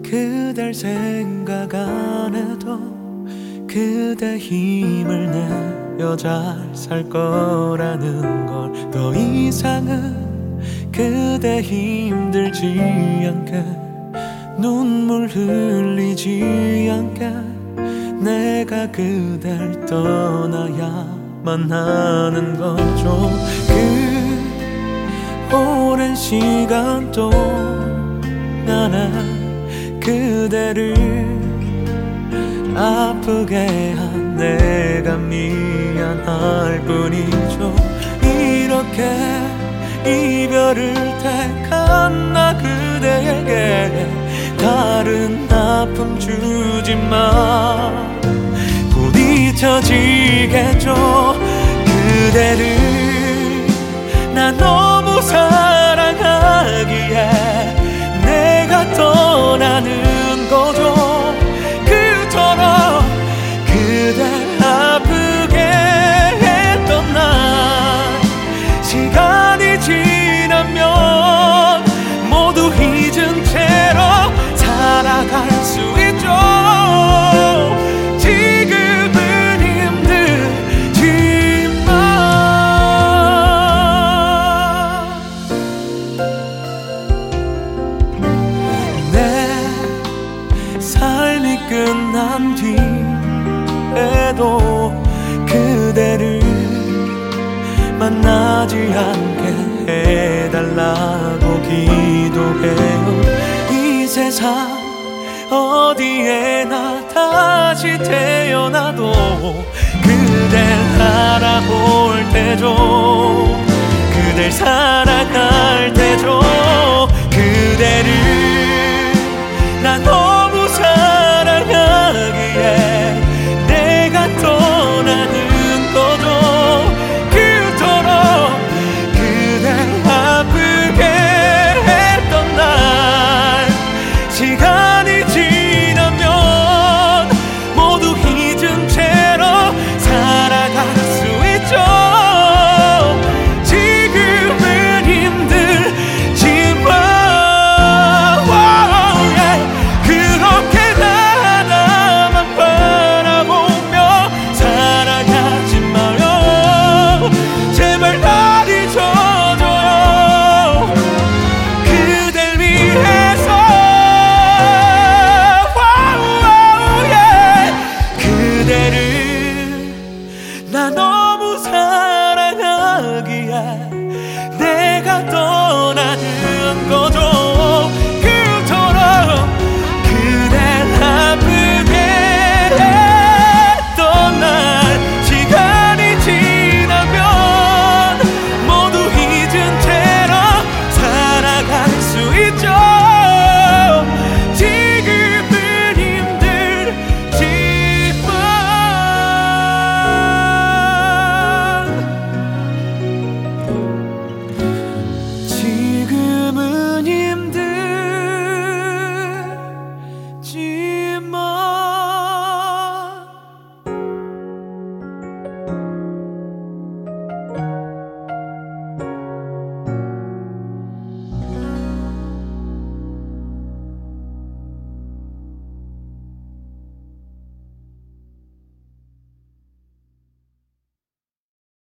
그댈 생각 안 해도 그대 힘을 내어 잘 살 거라는 걸, 더 이상은 그대 힘들지 않게 눈물 흘리지 않게 내가 그댈 떠나야만 하는 거죠. 그 오랜 시간 동안에 그대를 아프게 한 내가 미안할 뿐이죠. 이렇게 이별을 택한 나 그대에게 다른 아픔 주지마. 곧 잊혀지겠죠. 그대를 나 너무 사랑하기에 내가 떠나는 거죠. 그토록 그댈 아프게 했던 날, 시간이 지나면 모두 잊은 채로 살아갈 수 있죠. 지금은 힘들지만 내 삶이 끝난 뒤에도 그대를 만나지 않게 해달라고 기도해요. 이 세상 어디에나 다시 태어나도 그댈 알아볼 테죠. 그댈 사랑할 테죠. 그대를 난